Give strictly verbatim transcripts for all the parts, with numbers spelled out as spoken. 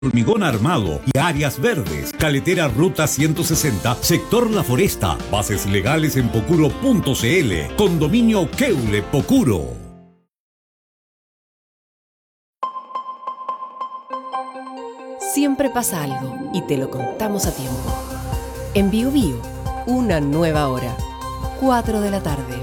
Hormigón Armado y áreas verdes. Caletera Ruta ciento sesenta, sector La Foresta. Bases legales en pocuro punto cl. Condominio Keule Pocuro. Siempre pasa algo y te lo contamos a tiempo. En Bio Bio, una nueva hora. cuatro de la tarde.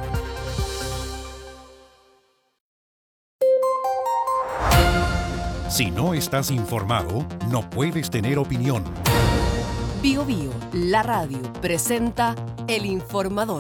Si no estás informado, no puedes tener opinión. Bio Bio, la radio, presenta El Informador.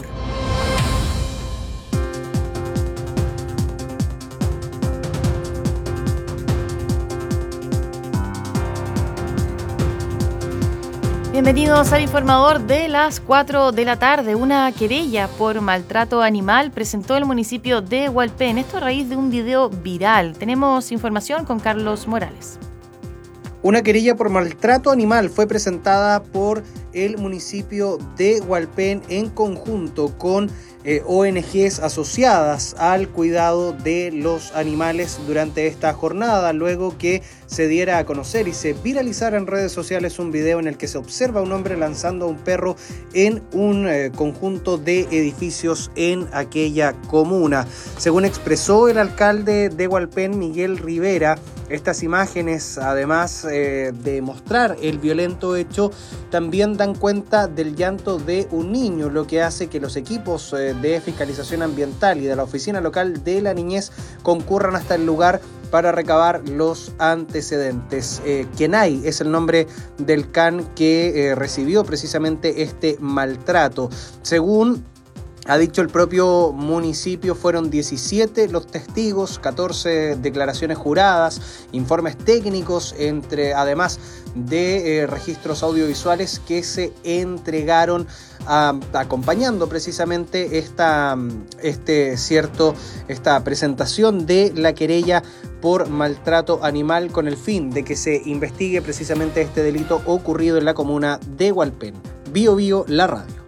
Bienvenidos al Informador de las cuatro de la tarde. Una querella por maltrato animal presentó el municipio de Hualpén. Esto a raíz de un video viral. Tenemos información con Carlos Morales. Una querella por maltrato animal fue presentada por el municipio de Hualpén en conjunto con eh, O N Ges asociadas al cuidado de los animales durante esta jornada, luego que se diera a conocer y se viralizara en redes sociales un video en el que se observa a un hombre lanzando a un perro en un eh, conjunto de edificios en aquella comuna. Según expresó el alcalde de Hualpén, Miguel Rivera, estas imágenes, además eh, de mostrar el violento hecho, también dan cuenta del llanto de un niño, lo que hace que los equipos eh, de fiscalización ambiental y de la oficina local de la niñez concurran hasta el lugar para recabar los antecedentes. Eh, Kenai es el nombre del can que eh, recibió precisamente este maltrato. Según ha dicho el propio municipio, fueron diecisiete los testigos, catorce declaraciones juradas, informes técnicos, entre además de eh, registros audiovisuales que se entregaron a, acompañando precisamente esta, este cierto, esta presentación de la querella por maltrato animal con el fin de que se investigue precisamente este delito ocurrido en la comuna de Hualpén. Bio Bio, la radio.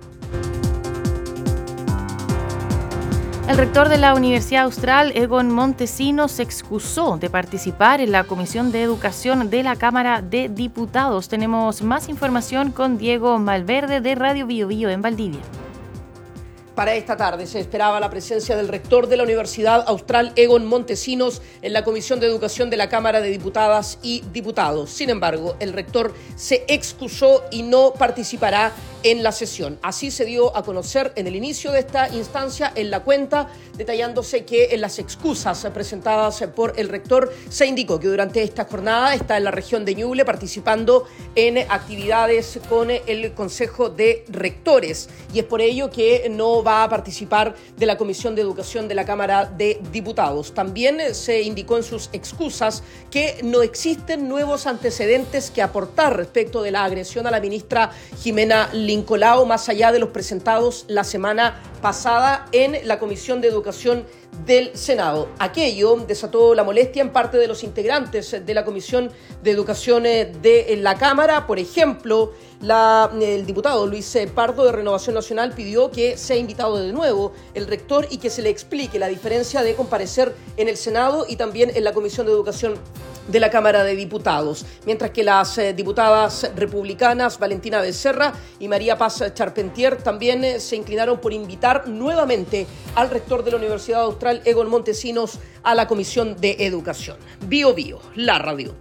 El rector de la Universidad Austral, Egon Montesinos, se excusó de participar en la Comisión de Educación de la Cámara de Diputados. Tenemos más información con Diego Malverde de Radio Bio Bio en Valdivia. Para esta tarde se esperaba la presencia del rector de la Universidad Austral, Egon Montesinos, en la Comisión de Educación de la Cámara de Diputadas y Diputados. Sin embargo, el rector se excusó y no participará en la sesión. Así se dio a conocer en el inicio de esta instancia en la cuenta, detallándose que en las excusas presentadas por el rector se indicó que durante esta jornada está en la región de Ñuble participando en actividades con el Consejo de Rectores y es por ello que no va a participar de la Comisión de Educación de la Cámara de Diputados. También se indicó en sus excusas que no existen nuevos antecedentes que aportar respecto de la agresión a la ministra Jimena Lincolao, más allá de los presentados la semana pasada en la Comisión de Educación del Senado. Aquello desató la molestia en parte de los integrantes de la Comisión de Educación de la Cámara. Por ejemplo, la, el diputado Luis Pardo de Renovación Nacional pidió que sea invitado de nuevo el rector y que se le explique la diferencia de comparecer en el Senado y también en la Comisión de Educación de la Cámara de Diputados, mientras que las eh, diputadas republicanas Valentina Becerra y María Paz Charpentier también eh, se inclinaron por invitar nuevamente al rector de la Universidad Austral, Egon Montesinos, a la Comisión de Educación. Bio Bio, la radio.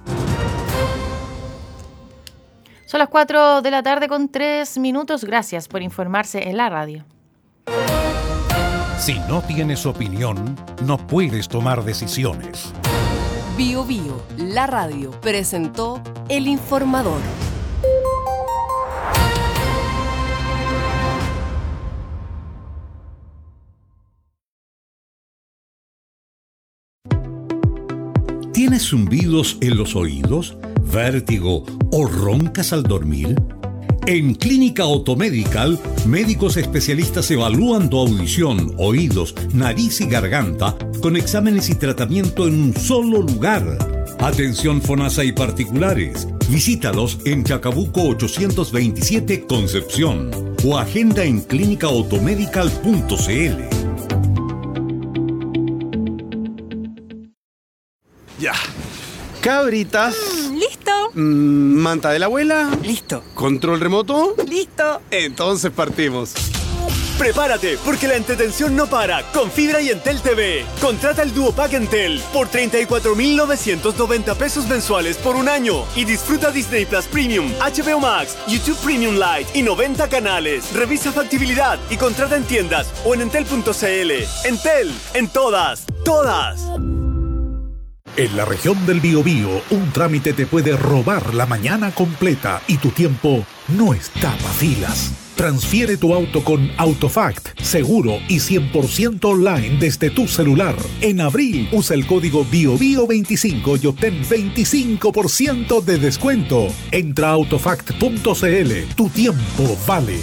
Son las cuatro de la tarde con tres minutos. Gracias por informarse en la radio. Si no tienes opinión, no puedes tomar decisiones. Bio Bio, la radio, presentó El Informador. ¿Tienes zumbidos en los oídos, vértigo o roncas al dormir? En Clínica Otomedical, médicos especialistas evalúan tu audición, oídos, nariz y garganta con exámenes y tratamiento en un solo lugar. Atención FONASA y particulares. Visítalos en Chacabuco ochocientos veintisiete, Concepción, o agenda en clínica otomedical punto cl. Ya. Cabritas. Mm, ¿Listo? Mm, ¿Manta de la abuela? Listo. ¿Control remoto? Listo. Entonces partimos. Prepárate, porque la entretención no para con Fibra y Entel T V. Contrata el Duo Pack Entel por treinta y cuatro mil novecientos noventa pesos mensuales por un año y disfruta Disney Plus Premium, H B O Max, YouTube Premium Lite y noventa canales. Revisa factibilidad y contrata en tiendas o en entel punto c l. Entel, en todas, todas. En la región del Biobío, un trámite te puede robar la mañana completa y tu tiempo no está para filas. Transfiere tu auto con Autofact, seguro y cien por ciento online desde tu celular. En abril, usa el código BIOBIO veinticinco y obtén veinticinco por ciento de descuento. Entra a autofact punto c l. Tu tiempo vale.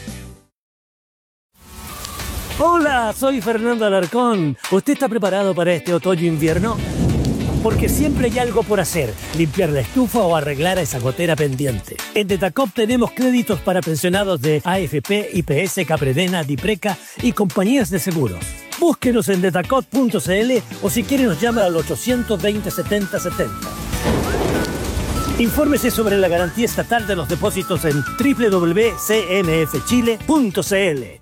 Hola, soy Fernando Alarcón. ¿Usted está preparado para este otoño-invierno? Porque siempre hay algo por hacer, limpiar la estufa o arreglar esa gotera pendiente. En Detacop tenemos créditos para pensionados de A F P, I P S, Capredena, Dipreca y compañías de seguros. Búsquenos en detacop punto c l o si quiere nos llama al ochocientos veinte, setenta setenta. Infórmese sobre la garantía estatal de los depósitos en doble u doble u doble u punto c n f chile punto c l.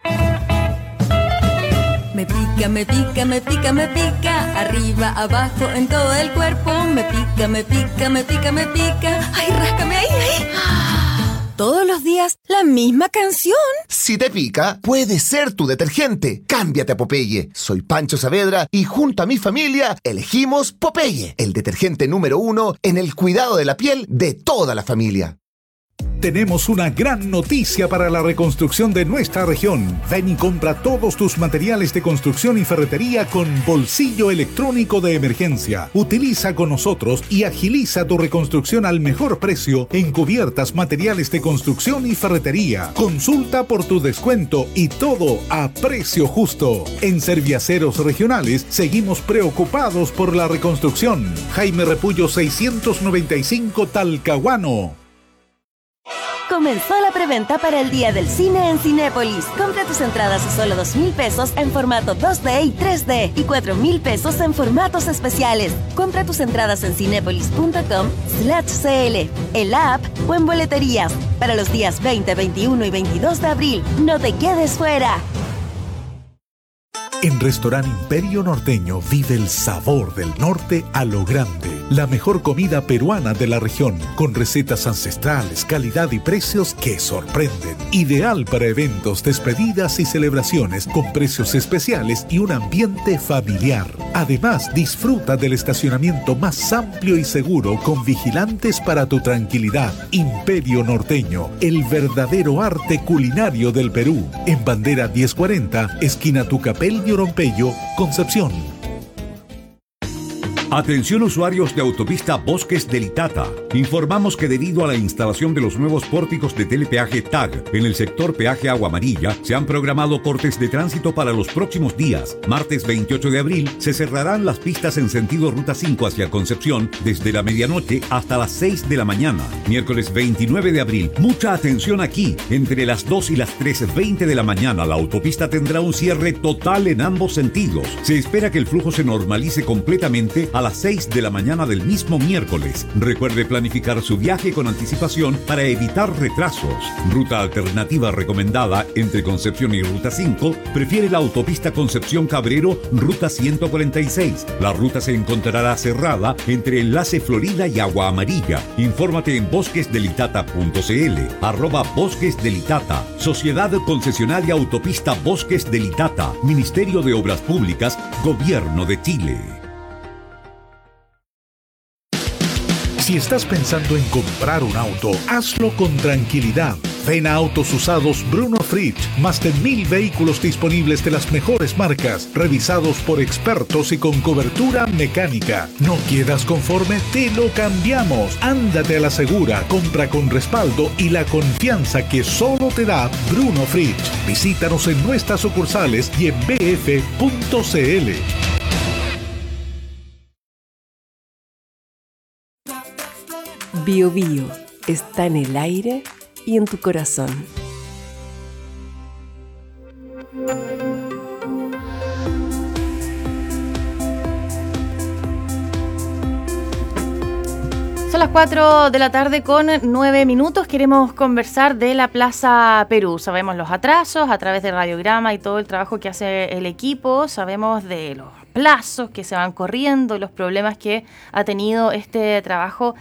Me pica, me pica, me pica, me pica, arriba, abajo, en todo el cuerpo. Me pica, me pica, me pica, me pica. Ay, ráscame ahí, ahí. Todos los días, la misma canción. Si te pica, puede ser tu detergente. Cámbiate a Popeye. Soy Pancho Saavedra y junto a mi familia elegimos Popeye, el detergente número uno en el cuidado de la piel de toda la familia. Tenemos una gran noticia para la reconstrucción de nuestra región. Ven y compra todos tus materiales de construcción y ferretería con bolsillo electrónico de emergencia. Utiliza con nosotros y agiliza tu reconstrucción al mejor precio en cubiertas, materiales de construcción y ferretería. Consulta por tu descuento y todo a precio justo. En Serviaceros Regionales seguimos preocupados por la reconstrucción. Jaime Repullo seiscientos noventa y cinco, Talcahuano. Comenzó la preventa para el Día del Cine en Cinépolis. Compra tus entradas a solo dos mil pesos en formato dos D y tres D y cuatro mil pesos en formatos especiales. Compra tus entradas en cinépolis punto com slash c l, en la app o en boleterías. Para los días veinte, veintiuno y veintidós de abril. No te quedes fuera. En Restaurante Imperio Norteño vive el sabor del norte a lo grande. La mejor comida peruana de la región, con recetas ancestrales, calidad y precios que sorprenden. Ideal para eventos, despedidas y celebraciones, con precios especiales y un ambiente familiar. Además, disfruta del estacionamiento más amplio y seguro, con vigilantes para tu tranquilidad. Imperio Norteño, el verdadero arte culinario del Perú. En Bandera diez cuarenta, esquina Tucapel y Orompeyo, Concepción. Atención usuarios de autopista Bosques del Itata. Informamos que debido a la instalación de los nuevos pórticos de telepeaje T A G en el sector peaje Agua Amarilla, se han programado cortes de tránsito para los próximos días. Martes veintiocho de abril se cerrarán las pistas en sentido Ruta cinco hacia Concepción desde la medianoche hasta las seis de la mañana. Miércoles veintinueve de abril, mucha atención aquí. Entre las dos y las tres veinte de la mañana la autopista tendrá un cierre total en ambos sentidos. Se espera que el flujo se normalice completamente a las seis de la mañana del mismo miércoles. Recuerde planificar su viaje con anticipación para evitar retrasos. Ruta alternativa recomendada entre Concepción y Ruta cinco, prefiere la autopista Concepción Cabrero, Ruta ciento cuarenta y seis. La ruta se encontrará cerrada entre Enlace Florida y Agua Amarilla. Infórmate en bosques del itata punto c l, arroba Bosques del Itata, Sociedad Concesionaria Autopista Bosques del Itata, Ministerio de Obras Públicas, Gobierno de Chile. Si estás pensando en comprar un auto, hazlo con tranquilidad. Ven a Autos Usados Bruno Fritsch. Más de mil vehículos disponibles de las mejores marcas, revisados por expertos y con cobertura mecánica. ¿No quedas conforme? Te lo cambiamos. Ándate a la segura, compra con respaldo y la confianza que solo te da Bruno Fritsch. Visítanos en nuestras sucursales y en b f punto c l. Bio Bio está en el aire y en tu corazón. Son las las cuatro de la tarde con nueve minutos. Queremos conversar de la Plaza Perú. Sabemos los atrasos a través de Radiograma y todo el trabajo que hace el equipo. Sabemos de los plazos que se van corriendo, los problemas que ha tenido este trabajo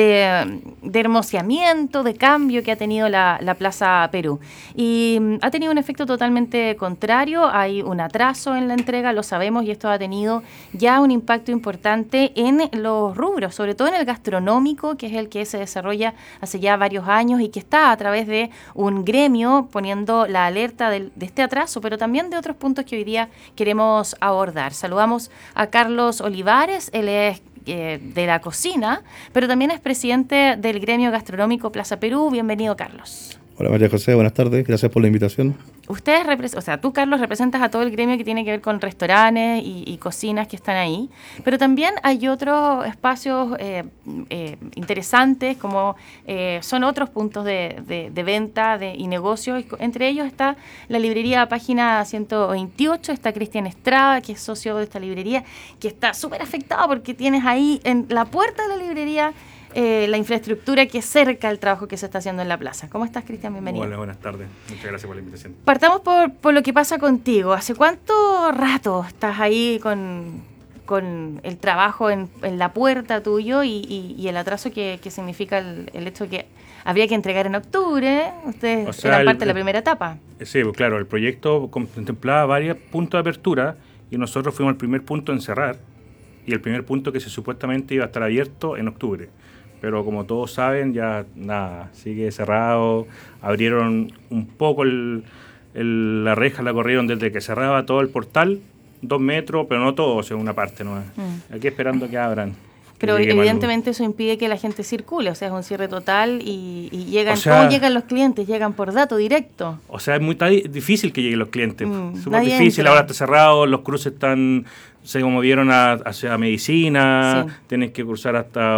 de, de hermoseamiento, de cambio que ha tenido la, la Plaza Perú. Y um, ha tenido un efecto totalmente contrario, hay un atraso en la entrega, lo sabemos, y esto ha tenido ya un impacto importante en los rubros, sobre todo en el gastronómico, que es el que se desarrolla hace ya varios años y que está a través de un gremio poniendo la alerta de, de este atraso, pero también de otros puntos que hoy día queremos abordar. Saludamos a Carlos Olivares, él es eh, de la cocina, pero también es presidente del gremio gastronómico Plaza Perú. Bienvenido, Carlos. Hola María José, buenas tardes, gracias por la invitación. Ustedes, repres- o sea, tú, Carlos, representas a todo el gremio que tiene que ver con restaurantes y, y cocinas que están ahí, pero también hay otros espacios eh, eh, interesantes, como eh, son otros puntos de, de, de venta de, y negocios. Entre ellos está la librería Página ciento veintiocho, está Cristian Estrada, que es socio de esta librería, que está súper afectado porque tienes ahí en la puerta de la librería Eh, la infraestructura que cerca el trabajo que se está haciendo en la plaza. ¿Cómo estás, Cristian? Bienvenido. Hola, buenas tardes. Muchas gracias por la invitación. Partamos por, por lo que pasa contigo. ¿Hace cuánto rato estás ahí con, con el trabajo en, en la puerta tuyo y, y, y el atraso que, que significa el, el hecho de que habría que entregar en octubre? Ustedes o sea, eran parte el, de la primera etapa. Sí, pues claro, el proyecto contemplaba varios puntos de apertura y nosotros fuimos el primer punto en cerrar y el primer punto que se supuestamente iba a estar abierto en octubre. Pero como todos saben, ya nada, sigue cerrado. Abrieron un poco el, el, la reja, la corrieron desde que cerraba todo el portal, dos metros, pero no todo, o sea, una parte nueva. Mm. Aquí esperando que abran. Pero evidentemente eso impide que la gente circule, o sea, es un cierre total y, y llegan, o sea, ¿cómo llegan los clientes? ¿Llegan por dato directo? O sea, es muy difícil que lleguen los clientes, mm, súper difícil, entra. Ahora está cerrado, los cruces están, se movieron a, hacia medicina, sí. Tienes que cruzar hasta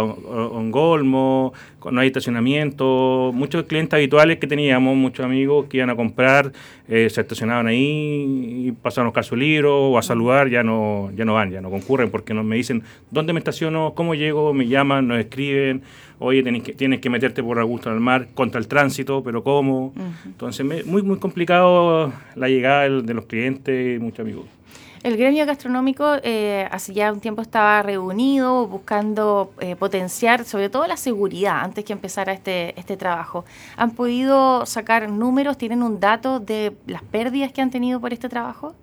Ongolmo, no hay estacionamiento, muchos clientes habituales que teníamos, muchos amigos que iban a comprar, eh, se estacionaban ahí y pasaron a buscar su libro o a saludar, ya no, ya no van, ya no concurren porque nos, me dicen, ¿dónde me estaciono? ¿Cómo llego? Me llaman, nos escriben, oye, tienes que, tienes que meterte por Augusto del Mar contra el tránsito, pero ¿cómo? Uh-huh. Entonces, me, muy, muy complicado la llegada de, de los clientes y muchos amigos. El gremio gastronómico eh, hace ya un tiempo estaba reunido buscando eh, potenciar sobre todo la seguridad antes que empezara este, este trabajo. ¿Han podido sacar números? ¿Tienen un dato de las pérdidas que han tenido por este trabajo?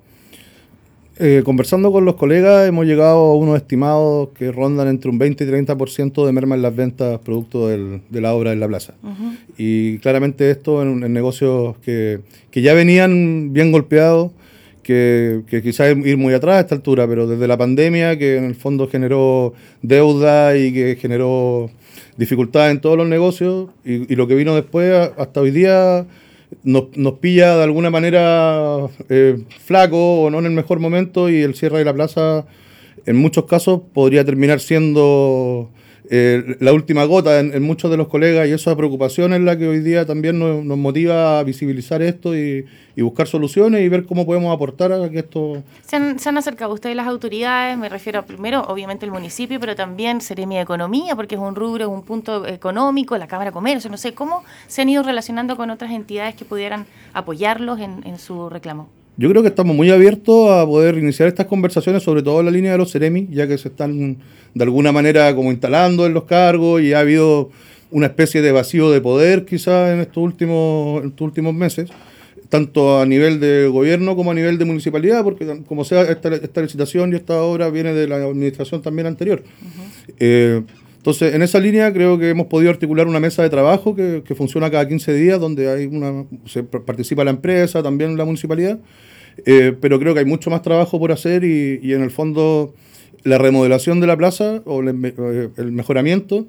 Eh, conversando con los colegas hemos llegado a unos estimados que rondan entre un veinte y treinta por ciento de merma en las ventas producto del, de la obra en la plaza. Uh-huh. Y claramente esto en, en negocios que, que ya venían bien golpeados, que, que quizás ir muy atrás a esta altura, pero desde la pandemia que en el fondo generó deuda y que generó dificultades en todos los negocios y, y lo que vino después hasta hoy día nos, nos pilla de alguna manera eh, flaco o no en el mejor momento y el cierre de la plaza en muchos casos podría terminar siendo eh, la última gota en, en muchos de los colegas y esa preocupación es la que hoy día también nos, nos motiva a visibilizar esto y, y buscar soluciones y ver cómo podemos aportar a que esto... ¿Se han, se han acercado ustedes las autoridades? Me refiero a, primero, obviamente el municipio, pero también Seremi de Economía, porque es un rubro, es un punto económico, la Cámara de Comercio, no sé, ¿cómo se han ido relacionando con otras entidades que pudieran apoyarlos en, en su reclamo? Yo creo que estamos muy abiertos a poder iniciar estas conversaciones, sobre todo en la línea de los Seremi, ya que se están de alguna manera como instalando en los cargos y ha habido una especie de vacío de poder quizás en estos últimos, en estos últimos meses, tanto a nivel de gobierno como a nivel de municipalidad, porque como sea, esta, esta licitación y esta obra viene de la administración también anterior. Uh-huh. Eh, entonces, en esa línea creo que hemos podido articular una mesa de trabajo que, que funciona cada quince días, donde hay una se participa la empresa, también la municipalidad, eh, pero creo que hay mucho más trabajo por hacer y, y en el fondo la remodelación de la plaza o el, el mejoramiento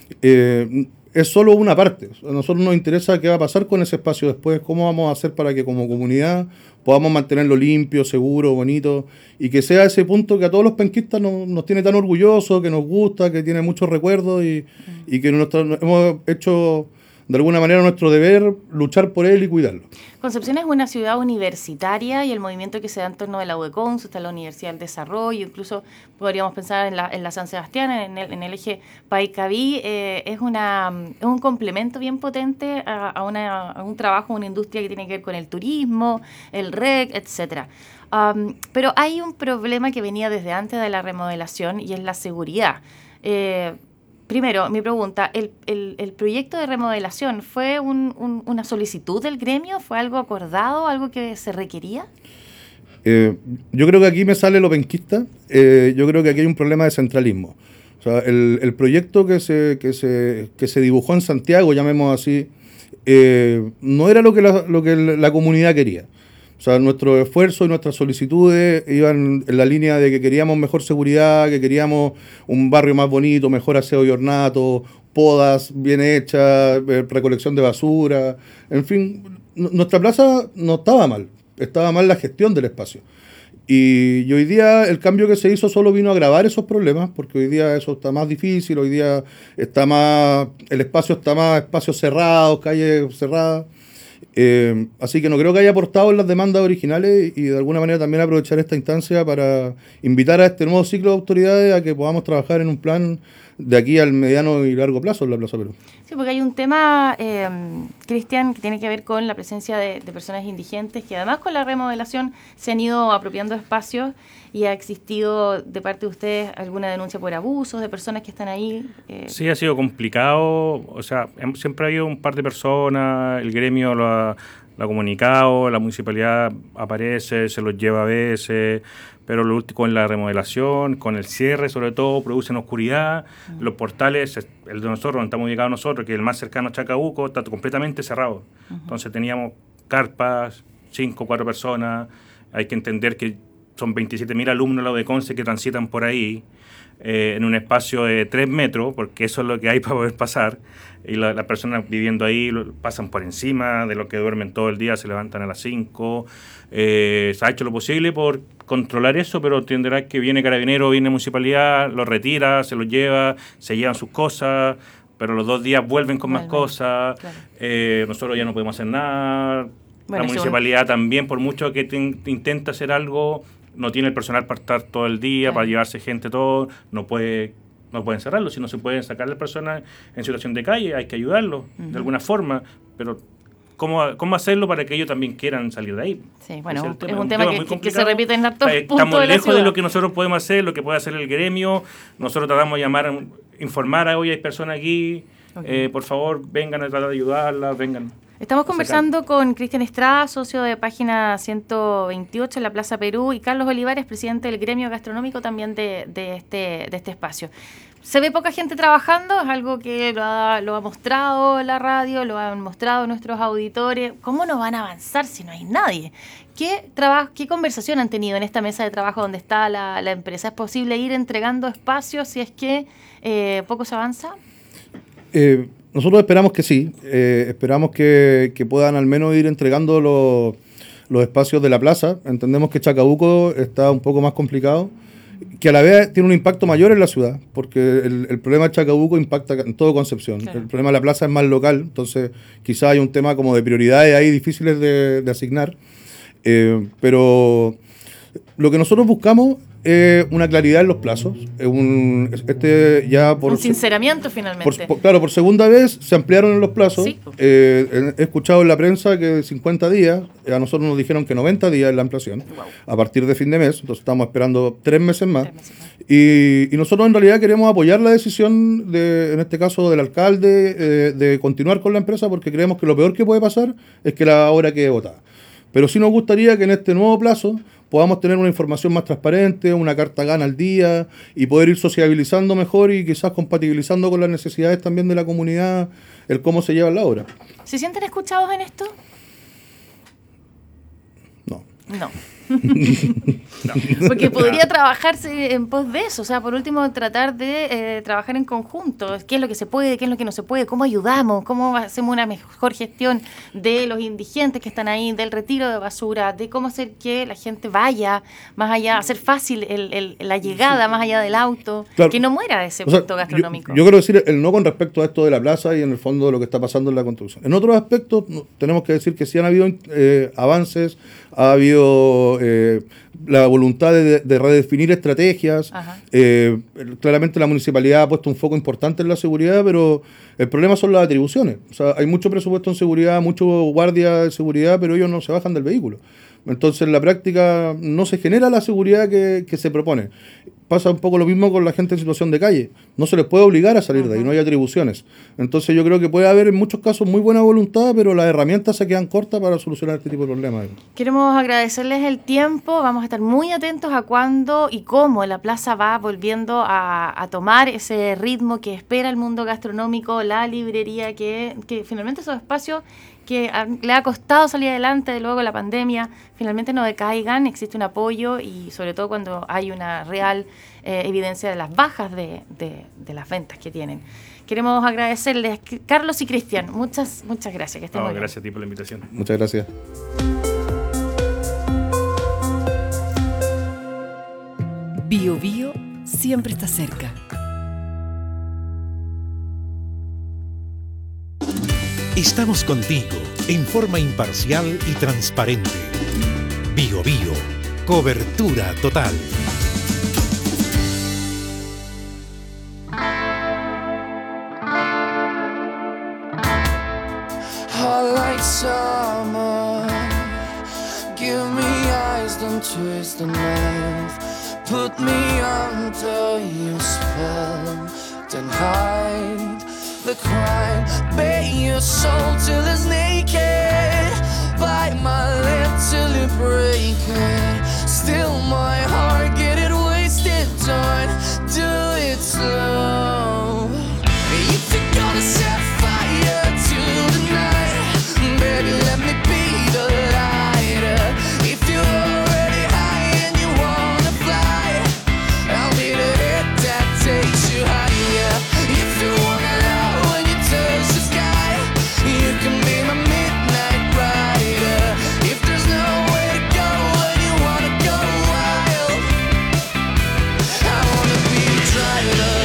eh, es solo una parte. A nosotros nos interesa qué va a pasar con ese espacio después, cómo vamos a hacer para que como comunidad podamos mantenerlo limpio, seguro, bonito, y que sea ese punto que a todos los penquistas nos, nos tiene tan orgullosos, que nos gusta, que tiene muchos recuerdos y, y que nosotros hemos hecho de alguna manera nuestro deber luchar por él y cuidarlo. Concepción es una ciudad universitaria y el movimiento que se da en torno de la U D E C O N S, está la Universidad del Desarrollo, incluso podríamos pensar en la, en la San Sebastián, en el, en el eje Paicaví, eh, es, una, es un complemento bien potente a, a, una, a un trabajo, una industria que tiene que ver con el turismo, el R E C, etcétera. Um, pero hay un problema que venía desde antes de la remodelación y es la seguridad. Eh, Primero, mi pregunta, ¿el, el, el proyecto de remodelación fue un, un, una solicitud del gremio? ¿Fue algo acordado, algo que se requería? Eh, yo creo que aquí me sale lo penquista. Eh, yo creo que aquí hay un problema de centralismo. O sea, el, el proyecto que se, que, se, que se dibujó en Santiago, llamemos así, eh, no era lo que la, lo que la comunidad quería. O sea, nuestros esfuerzos y nuestras solicitudes iban en la línea de que queríamos mejor seguridad, que queríamos un barrio más bonito, mejor aseo y ornato, podas bien hechas, recolección de basura, en fin, n- nuestra plaza no estaba mal, estaba mal la gestión del espacio. Y, y hoy día el cambio que se hizo solo vino a agravar esos problemas, porque hoy día eso está más difícil, hoy día está más, el espacio está más espacios cerrados, calles cerradas. Eh, así que no creo que haya aportado en las demandas originales y de alguna manera también aprovechar esta instancia para invitar a este nuevo ciclo de autoridades a que podamos trabajar en un plan de aquí al mediano y largo plazo en la Plaza Perú. Sí, porque hay un tema, eh, Cristian, que tiene que ver con la presencia de, de personas indigentes que además con la remodelación se han ido apropiando espacios y ha existido de parte de ustedes alguna denuncia por abusos de personas que están ahí. Eh. Sí, ha sido complicado, o sea, siempre ha habido un par de personas, el gremio lo ha, lo ha comunicado, la municipalidad aparece, se los lleva a veces, pero lo último con la remodelación, con el cierre sobre todo, producen oscuridad. Uh-huh. Los portales, el de nosotros, donde estamos ubicados nosotros, que es el más cercano a Chacabuco, está completamente cerrado. Uh-huh. Entonces teníamos carpas, cinco, cuatro personas. Hay que entender que son veintisiete mil alumnos de la U D E C O N S que transitan por ahí eh, en un espacio de tres metros, porque eso es lo que hay para poder pasar. Y la, las personas viviendo ahí lo, pasan por encima de lo que duermen todo el día, se levantan a las cinco. Eh, se ha hecho lo posible por controlar eso, pero entenderás que viene Carabinero, viene Municipalidad, los retira, se los lleva, se llevan sus cosas, pero los dos días vuelven con Vuelven. más cosas. Claro. Eh, nosotros ya no podemos hacer nada. Bueno, la Municipalidad seguro. También, por mucho que te, te intenta hacer algo, no tiene el personal para estar todo el día, claro. para llevarse gente, todo, no puede... No pueden cerrarlo, si no se pueden sacar a las personas en situación de calle, hay que ayudarlos uh-huh. de alguna forma, pero ¿cómo, cómo hacerlo para que ellos también quieran salir de ahí? Sí, bueno, es, es un, un tema, tema que, que se repite en hartos puntos Estamos de la lejos ciudad. de lo que nosotros podemos hacer, lo que puede hacer el gremio. Nosotros tratamos de llamar, informar a hoy hay personas aquí, okay. eh, por favor, vengan a tratar de ayudarlas, vengan. Estamos conversando con Cristian Estrada, socio de Página ciento veintiocho en la Plaza Perú, y Carlos Olivares, presidente del gremio gastronómico también de, de, este, de este espacio. Se ve poca gente trabajando, es algo que lo ha, lo ha mostrado la radio, lo han mostrado nuestros auditores. ¿Cómo no van a avanzar si no hay nadie? ¿Qué, trabajo, qué conversación han tenido en esta mesa de trabajo donde está la, la empresa? ¿Es posible ir entregando espacios si es que eh, poco se avanza? Eh, nosotros esperamos que sí, eh, esperamos que, que puedan al menos ir entregando los, los espacios de la plaza. Entendemos que Chacabuco está un poco más complicado, que a la vez tiene un impacto mayor en la ciudad, porque el, el problema de Chacabuco impacta en todo Concepción. Claro. El problema de la plaza es más local, entonces quizás hay un tema como de prioridades ahí difíciles de, de asignar. Eh, pero lo que nosotros buscamos es una claridad en los plazos. Es un, este ya por un sinceramiento finalmente. Por, por, claro, por segunda vez se ampliaron los plazos. Sí. Eh, he escuchado en la prensa que cincuenta días, a nosotros nos dijeron que noventa días es la ampliación, wow. a partir de fin de mes, entonces estamos esperando tres meses más. Tres meses más. Y, y nosotros en realidad queremos apoyar la decisión, de, en este caso del alcalde, eh, de continuar con la empresa, porque creemos que lo peor que puede pasar es que la obra quede botada. Pero sí nos gustaría que en este nuevo plazo podamos tener una información más transparente, una carta gana al día y poder ir sociabilizando mejor y quizás compatibilizando con las necesidades también de la comunidad el cómo se lleva la obra. ¿Se sienten escuchados en esto? No. No. No. Porque podría trabajarse en pos de eso, o sea, por último tratar de eh, trabajar en conjunto, qué es lo que se puede, qué es lo que no se puede, cómo ayudamos, cómo hacemos una mejor gestión de los indigentes que están ahí, del retiro de basura, de cómo hacer que la gente vaya más allá, hacer fácil el, el, la llegada más allá del auto, claro, que no muera ese o punto sea, gastronómico. Yo, yo quiero decir el no con respecto a esto de la plaza y en el fondo de lo que está pasando en la construcción. En otros aspectos tenemos que decir que sí han habido eh, avances, ha habido eh, la voluntad de, de redefinir estrategias. Eh, claramente la municipalidad ha puesto un foco importante en la seguridad, pero el problema son las atribuciones. O sea, hay mucho presupuesto en seguridad, muchos guardias de seguridad, pero ellos no se bajan del vehículo. Entonces, en la práctica no se genera la seguridad que, que se propone. Pasa un poco lo mismo con la gente en situación de calle. No se les puede obligar a salir uh-huh. de ahí, no hay atribuciones. Entonces yo creo que puede haber en muchos casos muy buena voluntad, pero las herramientas se quedan cortas para solucionar este tipo de problemas. Queremos agradecerles el tiempo, vamos a estar muy atentos a cuándo y cómo la plaza va volviendo a, a tomar ese ritmo que espera el mundo gastronómico, la librería, que, que finalmente esos espacios que a, le ha costado salir adelante de luego la pandemia, finalmente no decaigan, existe un apoyo y sobre todo cuando hay una real eh, evidencia de las bajas de, de, de las ventas que tienen. Queremos agradecerles, Carlos y Cristian, muchas, muchas gracias. Que estén no, muy gracias bien. a ti por la invitación. Muchas gracias. Bio Bio siempre está cerca. Estamos contigo en forma imparcial y transparente. Bio Bio, cobertura total. Hot like summer, give me eyes, don't twist the knife. Put me under your spell, then hide the crime. Bare your soul till it's naked, bite my lip till it break it. Still my heart, get it wasted, don't do it slow. If you're gonna set fire to the night, baby, let me be the lighter. If you're already high and you wanna fly, I'll be the hit that takes you higher. If you wanna love when you touch the sky, you can be my midnight rider. If there's nowhere to go when you wanna go wild, I wanna be the driver.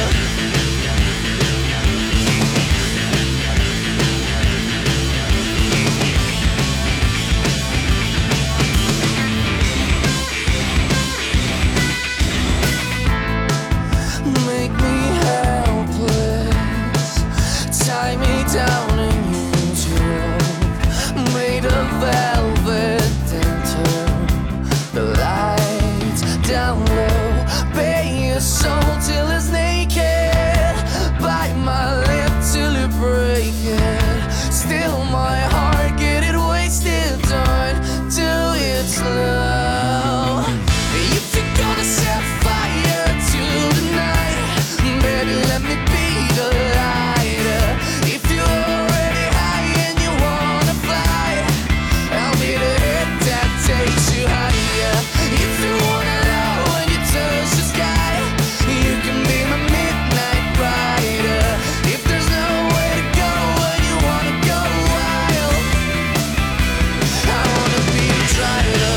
Make me helpless, tie me down and use your rope. Made of velvet, then turn the lights down low. Bare your soul till it's naked, bite my lip till it break it. Still my heart, get it wasted, don't do it slow. If you're gonna set fire to the night, baby, let me be the lighter. If you're already high and you wanna fly, I'll be the hit that takes you higher. If you wanna love when you touch the sky, you can be my midnight rider. If there's nowhere to go when you wanna go wild, I wanna be the driver.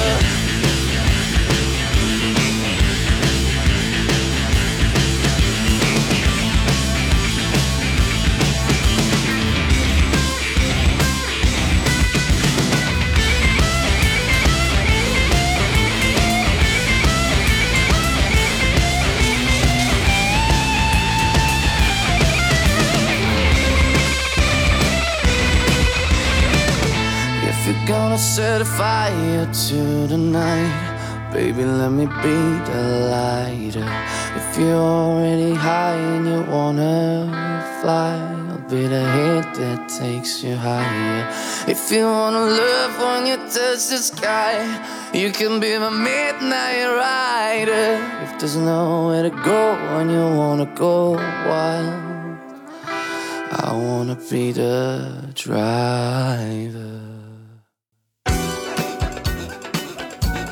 If you're gonna set a fire to the night, baby, let me be the lighter. If you're already high and you wanna fly, I'll be the hit that takes you higher. If you wanna love when you touch the sky, you can be my midnight rider. If there's nowhere to go when you wanna go wild, I wanna be the driver.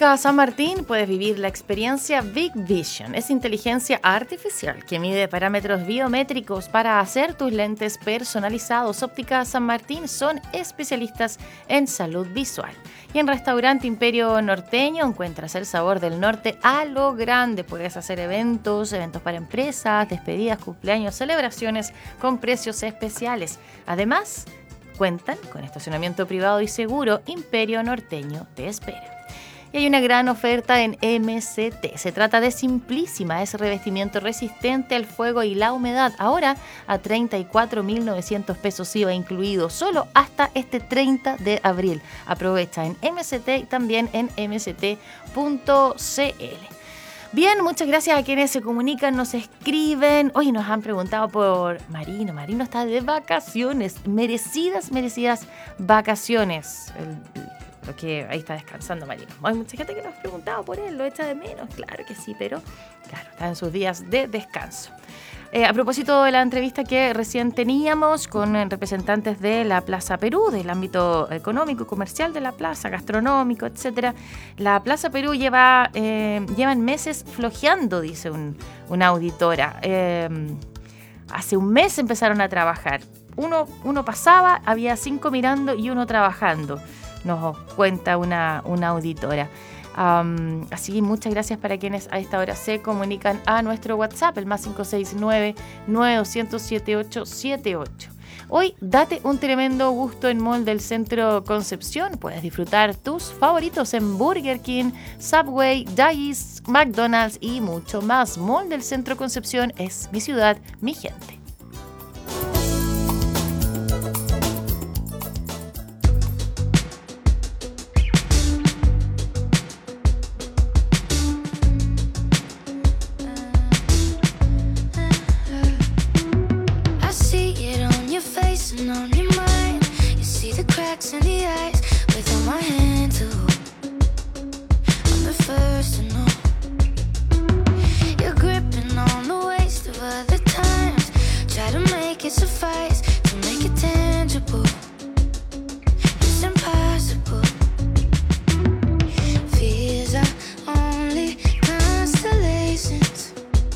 Óptica San Martín puedes vivir la experiencia Big Vision. Es inteligencia artificial que mide parámetros biométricos para hacer tus lentes personalizados. Óptica San Martín son especialistas en salud visual. Y en Restaurante Imperio Norteño encuentras el sabor del norte a lo grande. Puedes hacer eventos, eventos para empresas, despedidas, cumpleaños, celebraciones con precios especiales. Además, cuentan con estacionamiento privado y seguro. Imperio Norteño te espera. Y hay una gran oferta en M C T. Se trata de Simplísima, es revestimiento resistente al fuego y la humedad. Ahora a treinta y cuatro mil novecientos pesos I V A incluido, solo hasta este treinta de abril. Aprovecha en M C T y también en m c t punto c l. Bien, muchas gracias a quienes se comunican, nos escriben. Hoy nos han preguntado por Marino. Marino está de vacaciones, merecidas, merecidas vacaciones. El, Lo que ahí está descansando Marino. Hay mucha gente que nos ha preguntado por él, lo echa de menos, claro que sí, pero claro, está en sus días de descanso. Eh, a propósito de la entrevista que recién teníamos con representantes de la Plaza Perú, del ámbito económico y comercial de la plaza, gastronómico, etcétera, la Plaza Perú lleva eh, llevan meses flojeando, dice un, una auditora. Eh, hace un mes empezaron a trabajar. Uno, uno pasaba, había cinco mirando y uno trabajando. Nos cuenta una, una auditora. Um, así que muchas gracias para quienes a esta hora se comunican a nuestro WhatsApp, el más cinco seis nueve, nueve dos cero cero, siete ocho siete ocho. Hoy date un tremendo gusto en Mall del Centro Concepción. Puedes disfrutar tus favoritos en Burger King, Subway, Dai's, McDonald's y mucho más. Mall del Centro Concepción es mi ciudad, mi gente. On your mind, you see the cracks in the eyes. Without my hand to hold, I'm the first to know. You're gripping on the waist of other times. Try to make it suffice, to make it tangible. It's impossible. Fears are only constellations,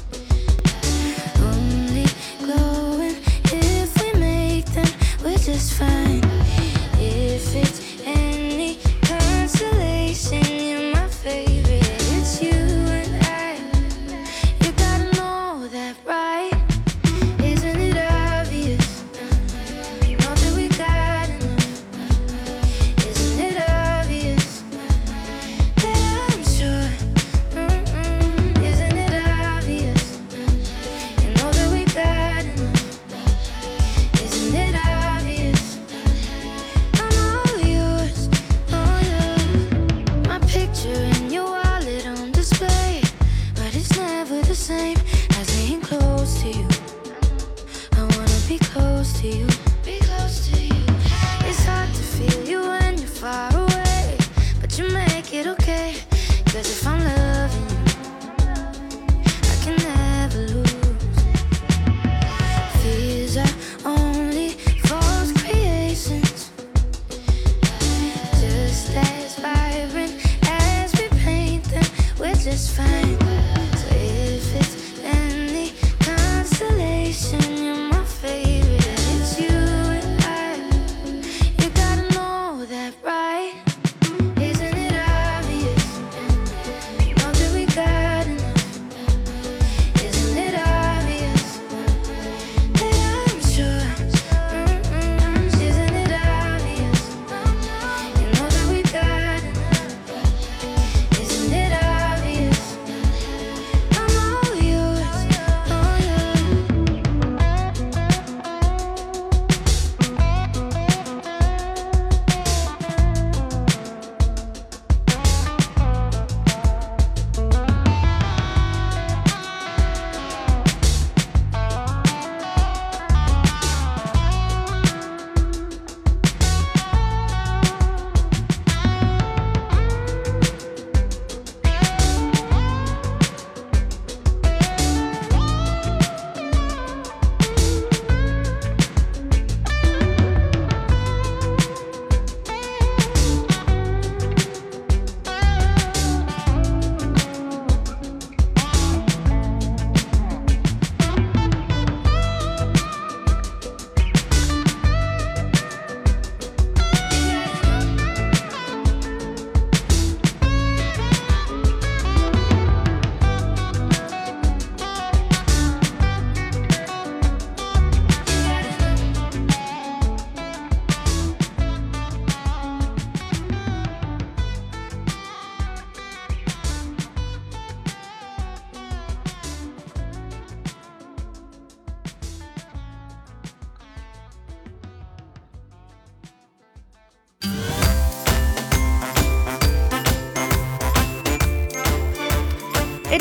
only glowing if we make them. We're just fine. If it's any consolation, you're my favorite. It's you and I. You gotta know that, right? Isn't it obvious?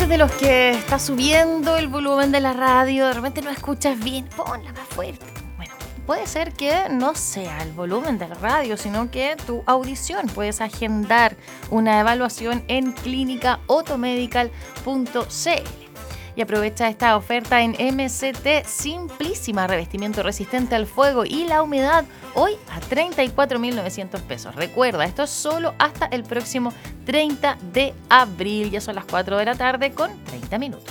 eres de los que está subiendo el volumen de la radio, de repente no escuchas bien, ponla más fuerte. Bueno, puede ser que no sea el volumen de la radio, sino que tu audición. Puedes agendar una evaluación en clínica automedical punto c l. Y aprovecha esta oferta en M C T Simplísima, revestimiento resistente al fuego y la humedad, hoy a treinta y cuatro mil novecientos pesos. Recuerda, esto es solo hasta el próximo treinta de abril, ya son las cuatro de la tarde con treinta minutos.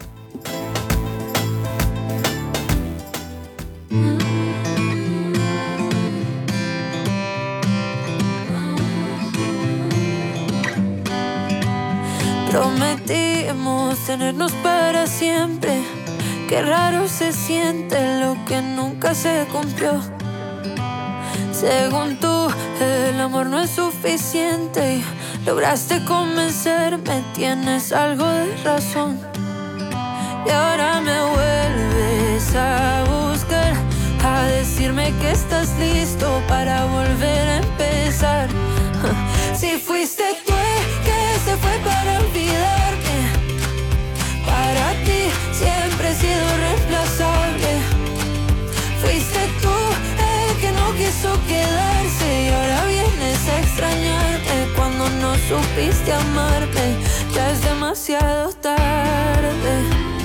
Prometimos tenernos para siempre. Qué raro se siente lo que nunca se cumplió. Según tú, el amor no es suficiente y lograste convencerme, tienes algo de razón. Y ahora me vuelves a buscar, a decirme que estás listo para volver a empezar. Si fuiste tú el que se fue para olvidarme, para ti siempre he sido reemplazable. Fuiste tú el que no quiso quedarse y ahora vienes a extrañarme cuando no supiste amarme. Ya es demasiado tarde.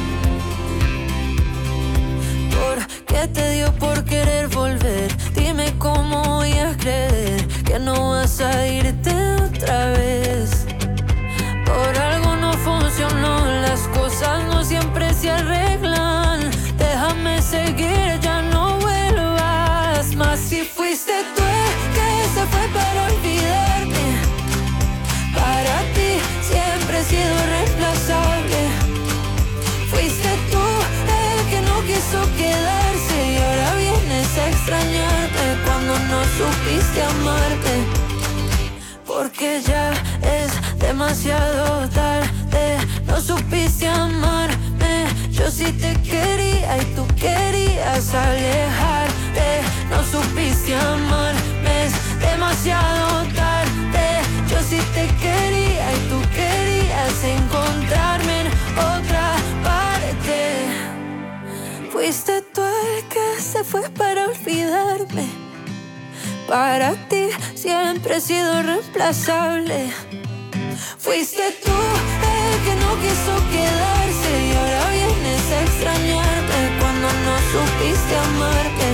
¿Por qué te dio por querer volver? Dime cómo voy a creer que no vas a irte otra vez. Por algo no funcionó, las cosas no siempre se arreglan. Déjame seguir, ya no vuelvas más. Si fuiste tú el que se fue para olvidarme, para ti siempre he sido reemplazable. Fuiste tú el que no quiso quedarse y ahora vienes a extrañarme cuando no supiste amarme. Porque ya es demasiado tarde, no supiste amarme. Yo sí te quería y tú querías alejarte. No supiste amarme, es demasiado tarde. Yo sí te quería y tú querías encontrarme en otra parte. Fuiste tú el que se fue para olvidarme. Para ti siempre he sido reemplazable. Fuiste tú el que no quiso quedarse y ahora vienes a extrañarme cuando no supiste amarme.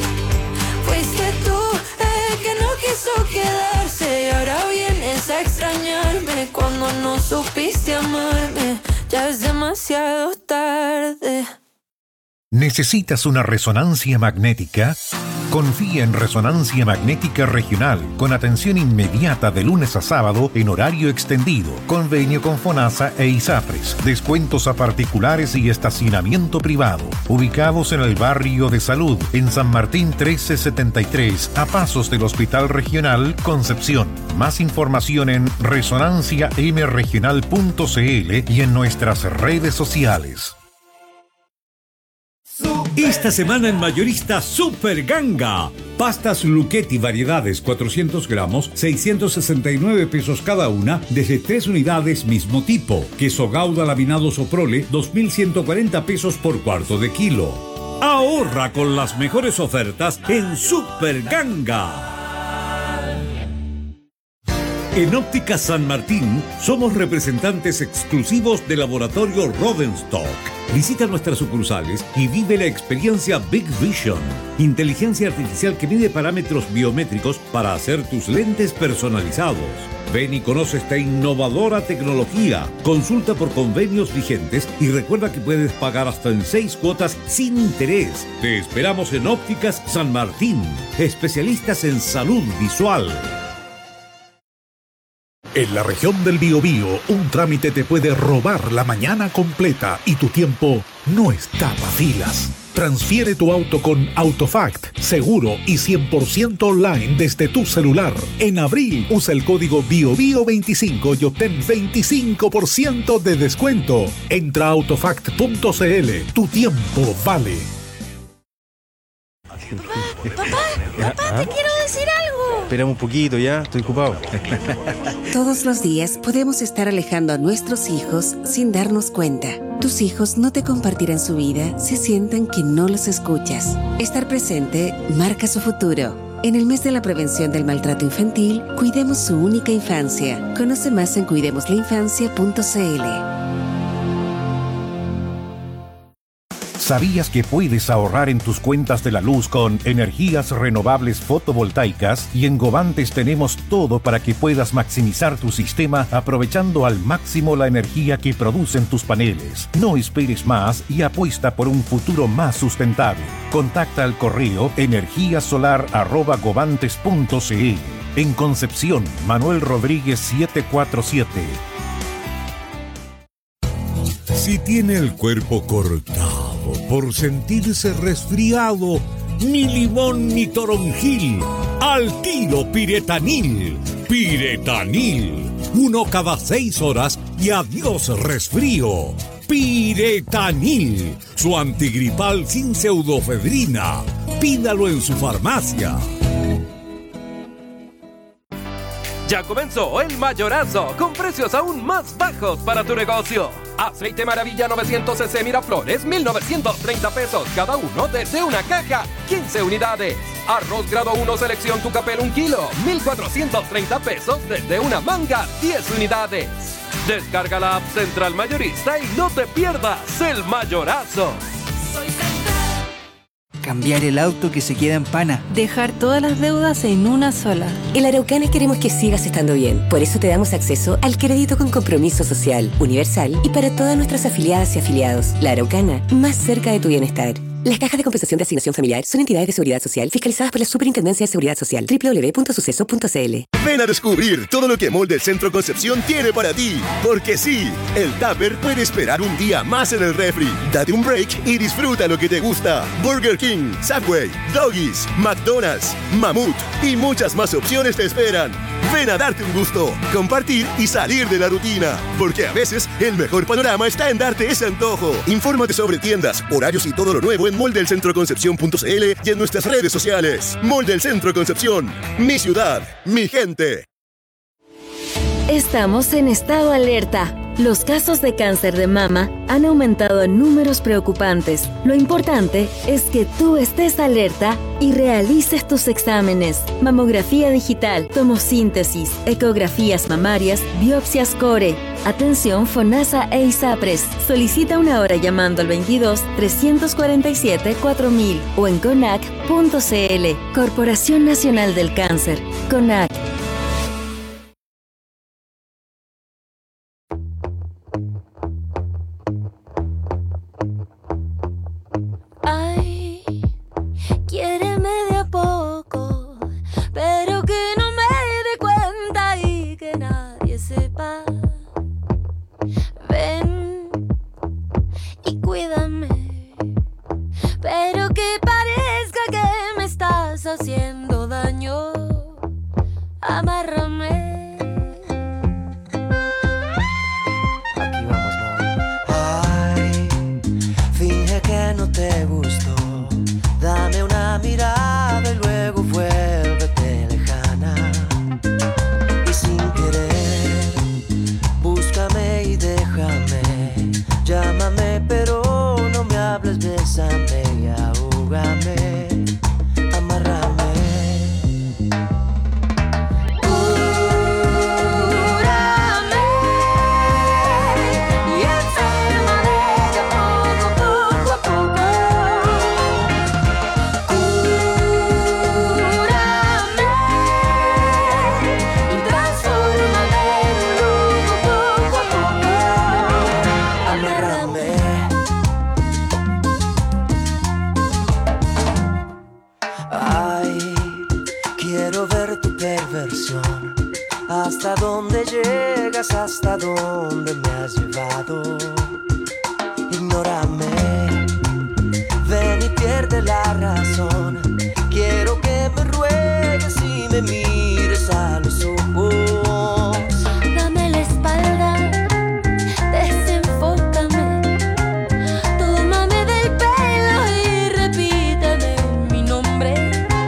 Fuiste tú el que no quiso quedarse y ahora vienes a extrañarme cuando no supiste amarme. Ya es demasiado tarde. ¿Necesitas una resonancia magnética? Confía en Resonancia Magnética Regional, con atención inmediata de lunes a sábado en horario extendido, convenio con FONASA e ISAPRES, descuentos a particulares y estacionamiento privado. Ubicados en el barrio de Salud, en San Martín trece setenta y tres, a pasos del Hospital Regional Concepción. Más información en resonancia m regional punto c l y en nuestras redes sociales. Esta semana en Mayorista Super Ganga. Pastas Luchetti variedades cuatrocientos gramos, seiscientos sesenta y nueve pesos cada una, desde tres unidades mismo tipo. Queso Gouda laminado Soprole, dos mil ciento cuarenta pesos por cuarto de kilo. Ahorra con las mejores ofertas en Super Ganga. En Óptica San Martín somos representantes exclusivos del laboratorio Rodenstock. Visita nuestras sucursales y vive la experiencia Big Vision, inteligencia artificial que mide parámetros biométricos para hacer tus lentes personalizados. Ven y conoce esta innovadora tecnología. Consulta por convenios vigentes y recuerda que puedes pagar hasta en seis cuotas sin interés. Te esperamos en Ópticas San Martín, especialistas en salud visual. En la región del Biobío, un trámite te puede robar la mañana completa y tu tiempo no está para filas. Transfiere tu auto con Autofact, seguro y cien por ciento online desde tu celular. En abril, usa el código BIOBIO veinticinco y obtén veinticinco por ciento de descuento. Entra a autofact punto c l. Tu tiempo vale. Papá, papá, ¿Ah? te quiero decir algo. Espera un poquito, ya, estoy ocupado. Todos los días podemos estar alejando a nuestros hijos sin darnos cuenta. Tus hijos no te compartirán su vida si sienten que no los escuchas. Estar presente marca su futuro. En el mes de la prevención del maltrato infantil, cuidemos su única infancia. Conoce más en cuidemos la infancia punto c l. ¿Sabías que puedes ahorrar en tus cuentas de la luz con energías renovables fotovoltaicas? Y en Govantes tenemos todo para que puedas maximizar tu sistema aprovechando al máximo la energía que producen tus paneles. No esperes más y apuesta por un futuro más sustentable. Contacta al correo energíasolar arroba govantes punto c l. En Concepción, Manuel Rodríguez setecientos cuarenta y siete. Si tiene el cuerpo cortado por sentirse resfriado, ni limón ni toronjil, al tiro Piretanil. Piretanil, uno cada seis horas y adiós resfrío. Piretanil, su antigripal sin pseudofedrina. Pídalo en su farmacia. Ya comenzó el Mayorazo, con precios aún más bajos para tu negocio. Aceite Maravilla novecientos cc Miraflores, mil novecientos treinta pesos cada uno desde una caja, quince unidades. Arroz grado uno selección Tucapel un kilo, mil cuatrocientos treinta pesos desde una manga, diez unidades. Descarga la app Central Mayorista y no te pierdas el Mayorazo. Cambiar el auto que se queda en pana. Dejar todas las deudas en una sola. En la Araucana queremos que sigas estando bien. Por eso te damos acceso al crédito con compromiso social, universal y para todas nuestras afiliadas y afiliados. La Araucana, más cerca de tu bienestar. Las cajas de compensación de asignación familiar son entidades de seguridad social fiscalizadas por la Superintendencia de Seguridad Social. doble u doble u doble u punto suceso punto c l. Ven a descubrir todo lo que Mall del Centro Concepción tiene para ti. Porque sí, el tupper puede esperar un día más en el refri. Date un break y disfruta lo que te gusta. Burger King, Subway, Doggies, McDonald's, Mamut y muchas más opciones te esperan. Ven a darte un gusto, compartir y salir de la rutina. Porque a veces el mejor panorama está en darte ese antojo. Infórmate sobre tiendas, horarios y todo lo nuevo en mall del centro concepción punto c l y en nuestras redes sociales. Mall del Centro Concepción, mi ciudad, mi gente. Estamos en estado alerta. Los casos de cáncer de mama han aumentado en números preocupantes. Lo importante es que tú estés alerta y realices tus exámenes. Mamografía digital, tomosíntesis, ecografías mamarias, biopsias core. Atención FONASA e ISAPRES. Solicita una hora llamando al veintidós, trescientos cuarenta y siete, cuatro mil o en conac punto c l. Corporación Nacional del Cáncer. CONAC. Haciendo daño, amárrame. Aquí vamos, ¿no? Ay, finge que no te gustó. Dame una mirada y luego vuélvete lejana. Y sin querer, búscame y déjame. Llámame, pero no me hables, bésame y ahógame. Hasta dónde llegas, hasta dónde me has llevado. Ignórame, ven y pierde la razón. Quiero que me ruegues y me mires a los ojos. Dame la espalda, desenfócame. Tómame del pelo y repítame mi nombre.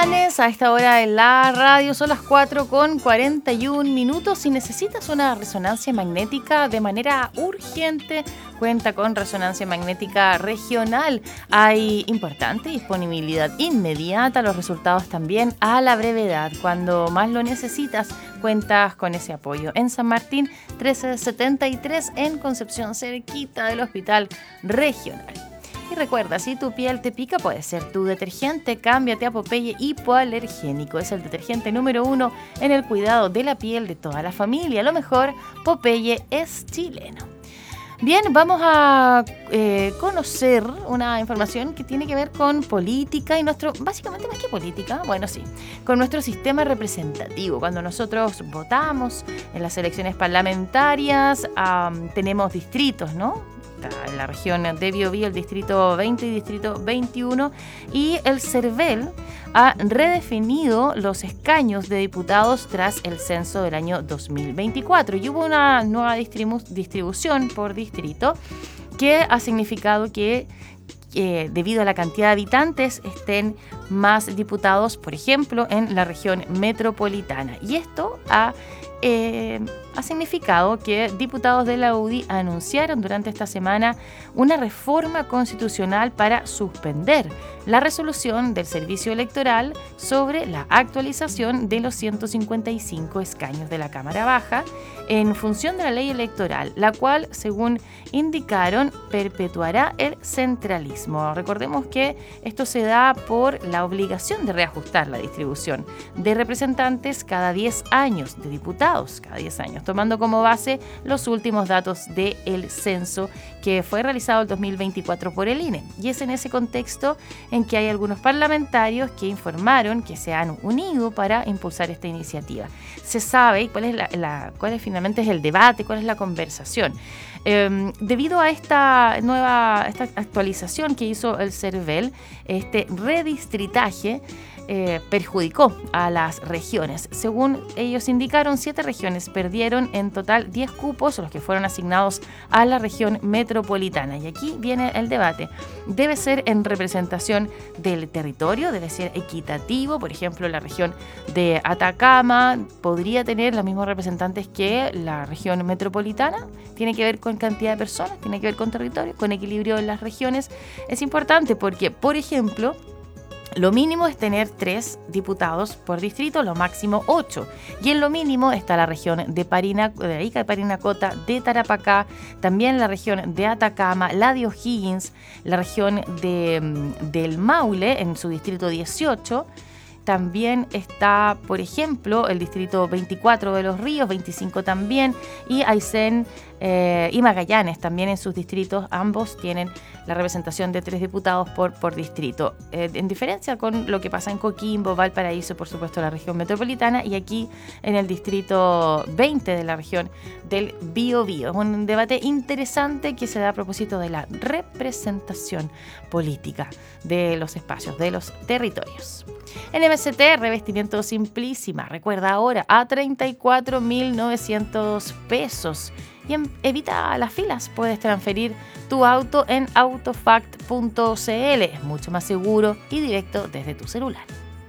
Magallanes, a esta hora en la radio son las cuatro con cuarenta y un minutos. Si necesitas una resonancia magnética de manera urgente, cuenta con Resonancia Magnética Regional. Hay importante disponibilidad inmediata, los resultados también a la brevedad. Cuando más lo necesitas, cuentas con ese apoyo. En San Martín trece setenta y tres, en Concepción, cerquita del Hospital Regional. Y recuerda, si tu piel te pica, puede ser tu detergente. Cámbiate a Popeye Hipoalergénico. Es el detergente número uno en el cuidado de la piel de toda la familia. Lo mejor, Popeye es chileno. Bien, vamos a eh, conocer una información que tiene que ver con política y nuestro, básicamente más que política, bueno sí, con nuestro sistema representativo. Cuando nosotros votamos en las elecciones parlamentarias, um, tenemos distritos, ¿no? En la región de Biobío, el distrito veinte y distrito veintiuno, y el CERVEL ha redefinido los escaños de diputados tras el censo del año dos mil veinticuatro, y hubo una nueva distribu- distribución por distrito que ha significado que eh, debido a la cantidad de habitantes estén más diputados, por ejemplo, en la región metropolitana, y esto ha Eh, ha significado que diputados de la U D I anunciaron durante esta semana una reforma constitucional para suspender la resolución del Servicio Electoral sobre la actualización de los ciento cincuenta y cinco escaños de la Cámara Baja en función de la ley electoral, la cual, según indicaron, perpetuará el centralismo. Recordemos que esto se da por la obligación de reajustar la distribución de representantes cada diez años, de diputados cada diez años, tomando como base los últimos datos del censo que fue realizado el dos mil veinticuatro por el I N E. Y es en ese contexto en que hay algunos parlamentarios que informaron que se han unido para impulsar esta iniciativa. Se sabe cuál es la, la cuál es finalmente es el debate, cuál es la conversación. Eh, debido a esta nueva esta actualización que hizo el CERVEL, este redistritaje Eh, perjudicó a las regiones. Según ellos indicaron, siete regiones perdieron en total diez cupos, los que fueron asignados a la región metropolitana. Y aquí viene el debate. Debe ser en representación del territorio, debe ser equitativo. Por ejemplo, la región de Atacama podría tener los mismos representantes que la región metropolitana. Tiene que ver con cantidad de personas, tiene que ver con territorio, con equilibrio en las regiones. Es importante porque, por ejemplo, lo mínimo es tener tres diputados por distrito, lo máximo ocho. Y en lo mínimo está la región de, Parina, de Ica de Parinacota, de Tarapacá, también la región de Atacama, la de O'Higgins, la región de, del Maule en su distrito dieciocho. También está, por ejemplo, el distrito veinticuatro de Los Ríos, veinticinco también, y Aysén eh, y Magallanes también en sus distritos. Ambos tienen la representación de tres diputados por, por distrito. Eh, en diferencia con lo que pasa en Coquimbo, Valparaíso, por supuesto la región metropolitana, y aquí en el distrito veinte de la región del Biobío. Es un debate interesante que se da a propósito de la representación política de los espacios, de los territorios. En M S T, revestimiento Simplísima, recuerda ahora a treinta y cuatro mil novecientos pesos. Y en, evita las filas, puedes transferir tu auto en autofact punto c l. Es mucho más seguro y directo desde tu celular.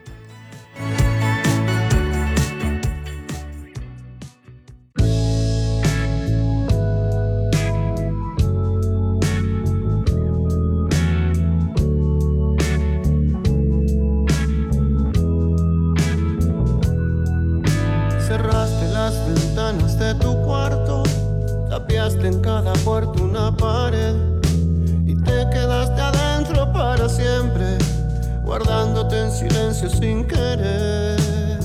En cada puerta una pared y te quedaste adentro para siempre, guardándote en silencio sin querer.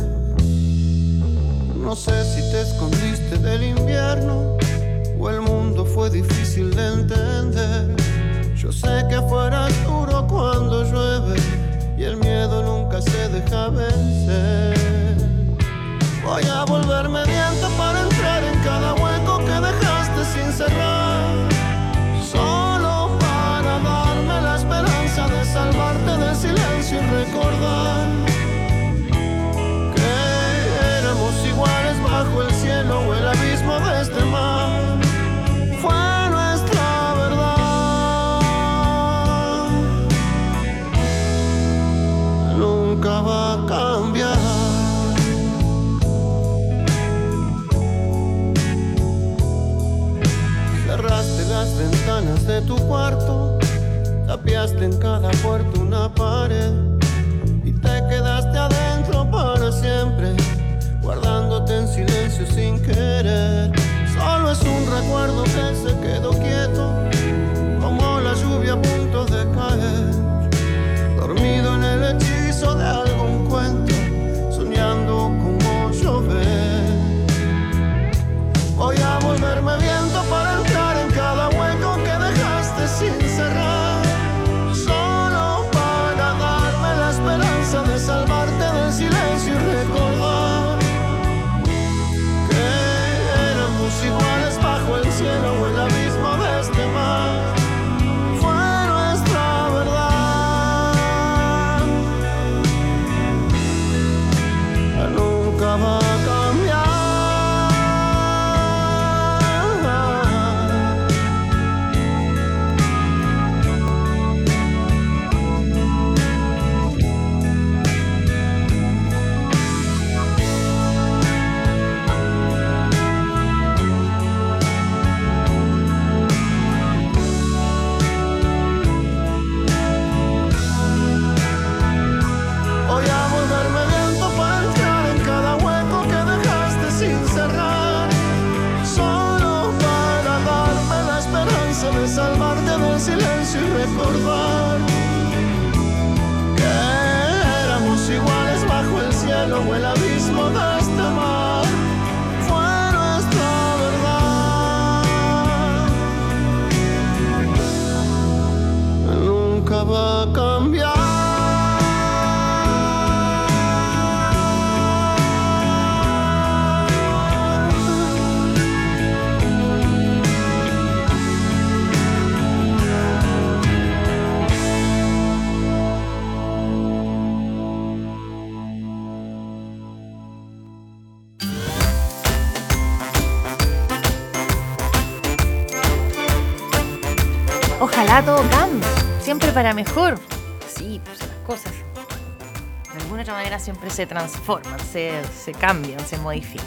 No sé si te escondiste del invierno o el mundo fue difícil de entender. Yo sé que afuera es duro cuando llueve y el miedo nunca se deja vencer. Voy a volverme viento para entrar en cada hueco que dejaste sin cerrar, solo para darme la esperanza de salvarte del silencio y recordar que éramos iguales bajo el cielo o el abismo de este mar. Fue nuestra verdad, nunca va a llaves de tu cuarto, tapiaste en cada puerta una pared y te quedaste adentro para siempre, guardándote en silencio sin querer. Solo es un recuerdo que se quedó quieto, como la lluvia a punto de caer, dormido en el hechizo de algún cuento, soñando como llover. Voy a volverme viento para entrar en cada hueco que dejaste sin cerrar, solo para darme la esperanza de salvarte del silencio y recordar que éramos iguales bajo el cielo o el abismo de este mar. Fue nuestra verdad, nunca va a cambiar. De salvarte del silencio y recordar que éramos iguales bajo el cielo o el abismo de este mar. Fue nuestra verdad, nunca va a cambiar. Ojalá todo cambie, siempre para mejor. Sí, pues las cosas de alguna otra manera siempre se transforman, se, se cambian, se modifican.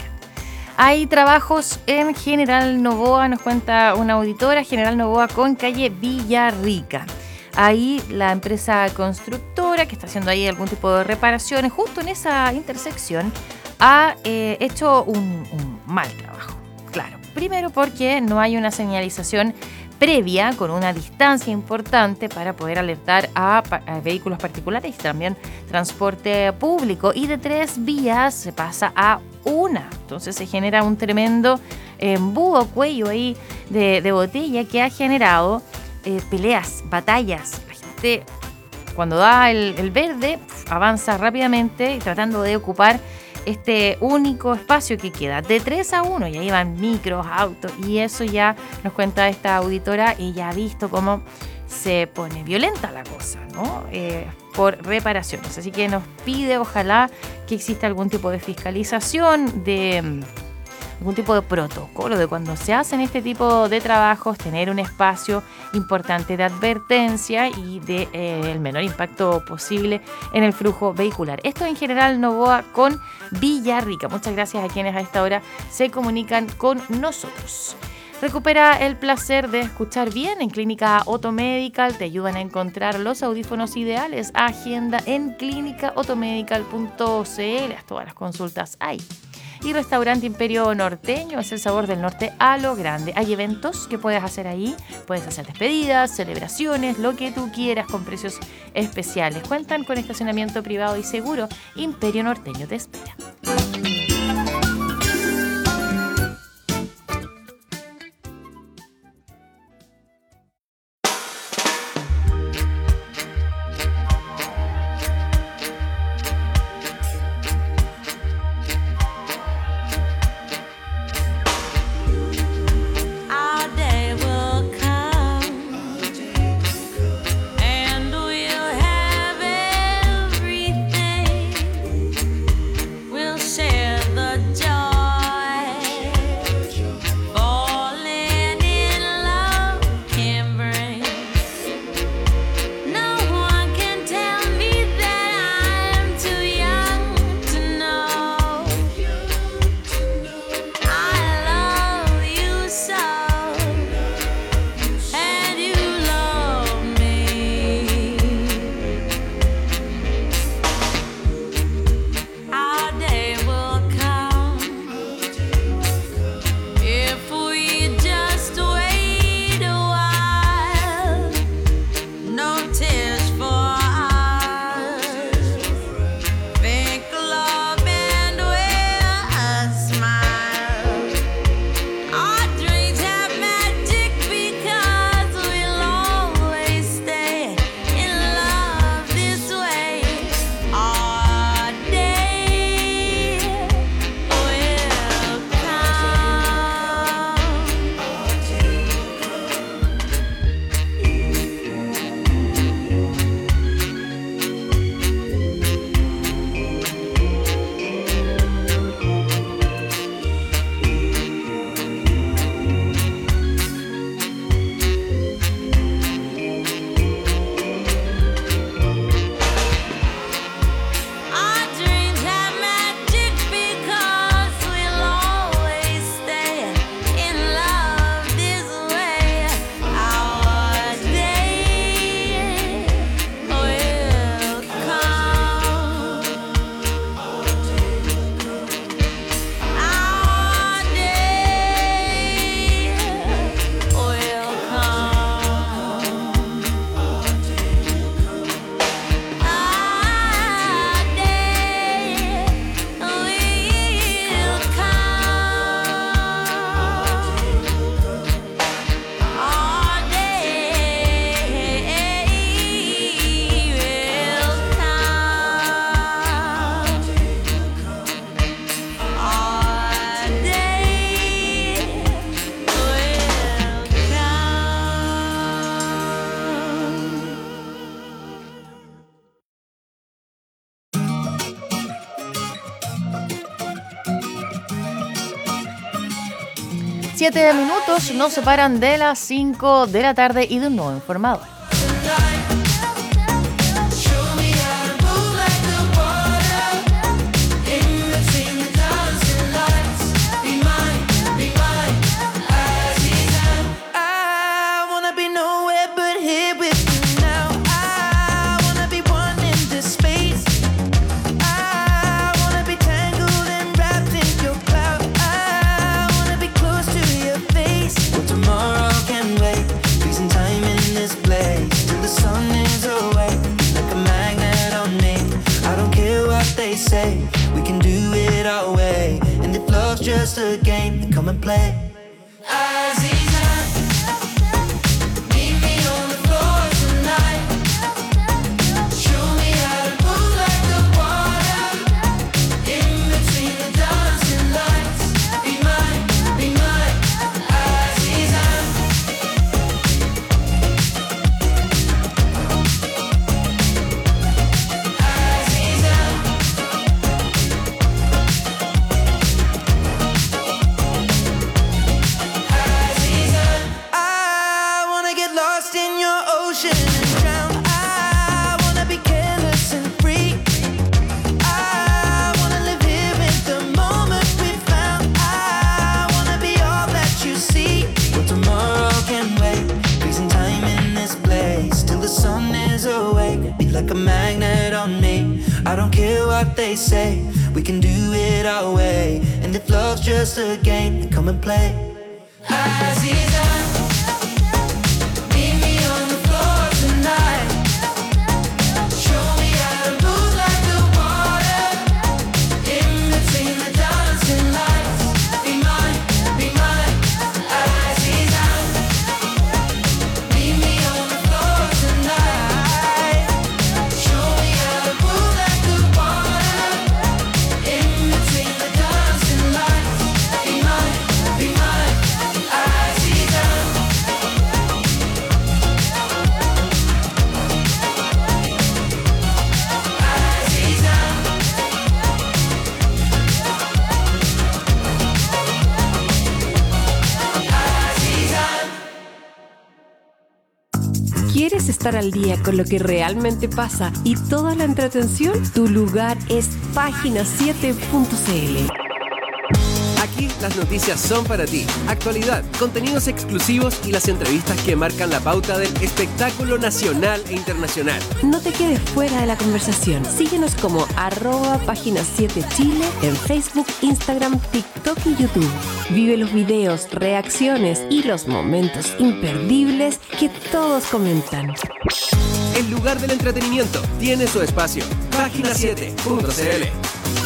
Hay trabajos en General Novoa, nos cuenta una auditora, General Novoa con calle Villarrica. Ahí la empresa constructora que está haciendo ahí algún tipo de reparaciones, justo en esa intersección, ha eh, hecho un, un mal trabajo. Claro, primero porque no hay una señalización previa con una distancia importante para poder alertar a, a vehículos particulares y también transporte público, y de tres vías se pasa a una, entonces se genera un tremendo embudo, cuello ahí de, de botella que ha generado eh, peleas, batallas. La gente cuando da el, el verde pf, avanza rápidamente tratando de ocupar este único espacio que queda, de tres a uno, y ahí van micros, autos, y eso ya nos cuenta esta auditora, y ya ha visto cómo se pone violenta la cosa, ¿no? Eh, por reparaciones. Así que nos pide, ojalá, que exista algún tipo de fiscalización, de algún tipo de protocolo de cuando se hacen este tipo de trabajos, tener un espacio importante de advertencia y de eh, el menor impacto posible en el flujo vehicular. Esto en General Novoa con Villarrica. Muchas gracias a quienes a esta hora se comunican con nosotros. Recupera el placer de escuchar bien en Clínica Otomedical. Te ayudan a encontrar los audífonos ideales. Agenda en clínica otomedical punto c l. Todas las consultas hay. Y Restaurante Imperio Norteño es el sabor del norte a lo grande. Hay eventos que puedes hacer ahí. Puedes hacer despedidas, celebraciones, lo que tú quieras con precios especiales. Cuentan con estacionamiento privado y seguro. Imperio Norteño te espera. Say Siete minutos nos separan de las cinco de la tarde y de un nuevo informador. Say we can do it our way, and if love's just a game, then come and play. Like a magnet on me. I don't care what they say, we can do it our way. And if love's just a game, then come and play. Meet me on the floor tonight. Show me how to move like the water. In between the dancing lights. Be mine, be mine. Aziza. Meet me on the floor tonight. ¿Quieres estar al día con lo que realmente pasa y toda la entretención? Tu lugar es página siete punto c l. Aquí las noticias son para ti. Actualidad, contenidos exclusivos y las entrevistas que marcan la pauta del espectáculo nacional e internacional. No te quedes fuera de la conversación. Síguenos como arroba página siete Chile en Facebook, Instagram, TikTok y YouTube. Vive los videos, reacciones y los momentos imperdibles que todos comentan. El lugar del entretenimiento tiene su espacio. página siete punto c l.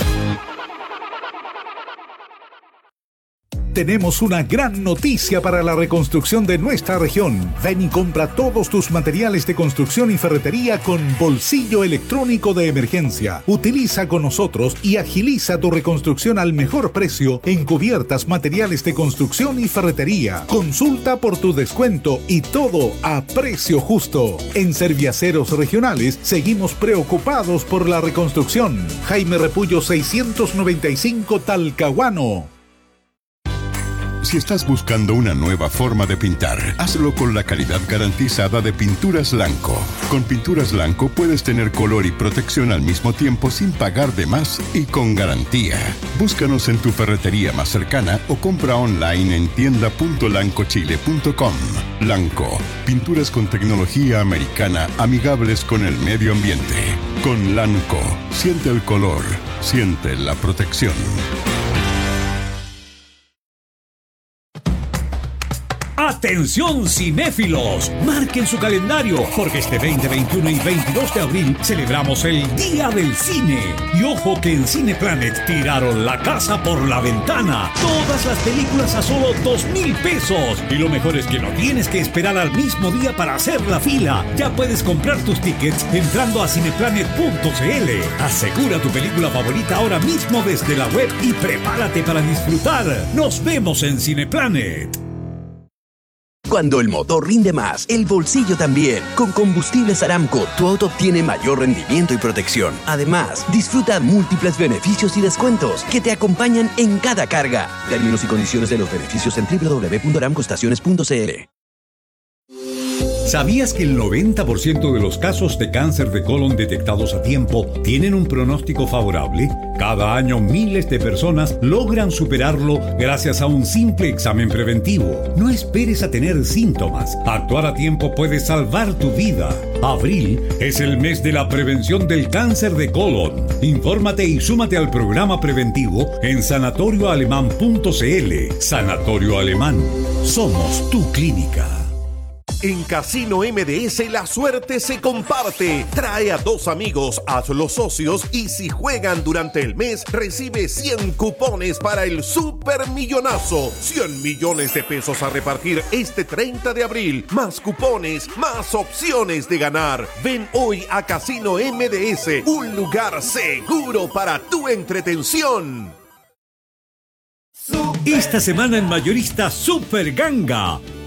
Tenemos una gran noticia para la reconstrucción de nuestra región. Ven y compra todos tus materiales de construcción y ferretería con bolsillo electrónico de emergencia. Utiliza con nosotros y agiliza tu reconstrucción al mejor precio en cubiertas, materiales de construcción y ferretería. Consulta por tu descuento y todo a precio justo. En Serviaceros Regionales seguimos preocupados por la reconstrucción. Jaime Repullo seiscientos noventa y cinco Talcahuano. Si estás buscando una nueva forma de pintar, hazlo con la calidad garantizada de Pinturas Lanco. Con Pinturas Lanco puedes tener color y protección al mismo tiempo sin pagar de más y con garantía. Búscanos en tu ferretería más cercana o compra online en tienda punto lanco chile punto com. Lanco, pinturas con tecnología americana amigables con el medio ambiente. Con Lanco, siente el color, siente la protección. ¡Atención cinéfilos! Marquen su calendario, porque este veinte, veintiuno y veintidós de abril celebramos el Día del Cine. Y ojo que en Cineplanet tiraron la casa por la ventana. Todas las películas a solo dos mil pesos. Y lo mejor es que no tienes que esperar al mismo día para hacer la fila. Ya puedes comprar tus tickets entrando a cineplanet punto c l. Asegura tu película favorita ahora mismo desde la web y prepárate para disfrutar. Nos vemos en Cineplanet. Cuando el motor rinde más, el bolsillo también. Con Combustibles Aramco, tu auto obtiene mayor rendimiento y protección. Además, disfruta múltiples beneficios y descuentos que te acompañan en cada carga. Términos y condiciones de los beneficios en doble u doble u doble u punto aramco estaciones punto c l. ¿Sabías que el noventa por ciento de los casos de cáncer de colon detectados a tiempo tienen un pronóstico favorable? Cada año miles de personas logran superarlo gracias a un simple examen preventivo. No esperes a tener síntomas. Actuar a tiempo puede salvar tu vida. Abril es el mes de la prevención del cáncer de colon. Infórmate y súmate al programa preventivo en sanatorio alemán punto c l. Sanatorio Alemán. Somos tu clínica. En Casino M D S la suerte se comparte. Trae a dos amigos, hazlos socios y si juegan durante el mes recibe cien cupones para el Supermillonazo. cien millones de pesos a repartir este treinta de abril. Más cupones, más opciones de ganar. Ven hoy a Casino M D S, un lugar seguro para tu entretención. Esta semana en Mayorista Super Ganga.